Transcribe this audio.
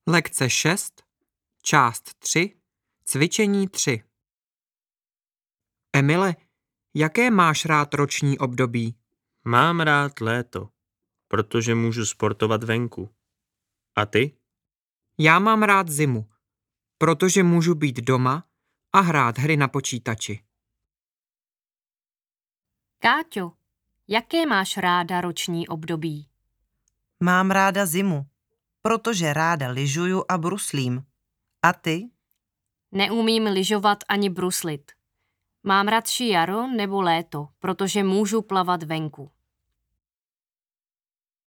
Lekce 6, část 3, cvičení 3. Emile, jaké máš rád roční období? Mám rád léto, protože můžu sportovat venku. A ty? Já mám rád zimu, protože můžu být doma a hrát hry na počítači. Káťo, jaké máš ráda roční období? Mám ráda zimu, protože ráda lyžuju a bruslím. A ty? Neumím lyžovat ani bruslit. Mám radši jaro nebo léto, protože můžu plavat venku.